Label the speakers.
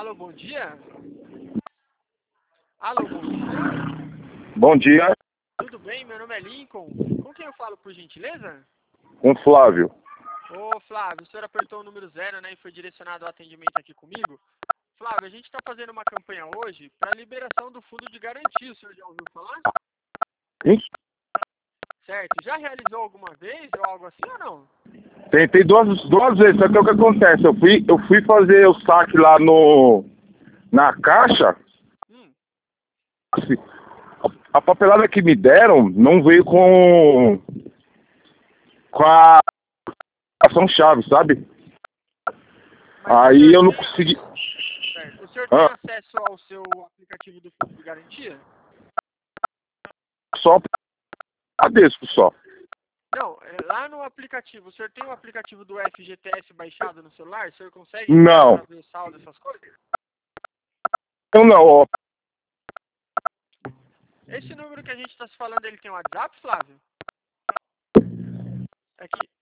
Speaker 1: Alô, bom dia? Alô, bom dia?
Speaker 2: Bom dia,
Speaker 1: Tudo bem? Meu nome é Lincoln. Com quem eu falo, por gentileza?
Speaker 2: com Flávio.
Speaker 1: Ô, Flávio, o senhor apertou o número 0, né, e foi direcionado ao atendimento aqui comigo. Flávio, a gente está fazendo uma campanha hoje para liberação do fundo de garantia. O senhor já ouviu falar?
Speaker 2: Hein?
Speaker 1: Certo. Já realizou alguma vez ou algo assim ou não?
Speaker 2: Tentei duas vezes, só que o que acontece? Eu fui fazer o saque lá na caixa,
Speaker 1: Hum.
Speaker 2: assim, a papelada que me deram não veio com a ação chave, sabe?
Speaker 1: Mas o
Speaker 2: Aí
Speaker 1: senhor
Speaker 2: eu não
Speaker 1: tem,
Speaker 2: consegui.
Speaker 1: certo. O senhor tem
Speaker 2: Ah,
Speaker 1: acesso ao seu aplicativo do fundo de garantia?
Speaker 2: só a desco só.
Speaker 1: Não, lá no aplicativo, o senhor tem o aplicativo do FGTS baixado no celular? O senhor consegue entrar para
Speaker 2: Não,
Speaker 1: ver o saldo, essas coisas?
Speaker 2: eu não, ó.
Speaker 1: Esse número que a gente está se falando, ele tem um WhatsApp, Flávio? É que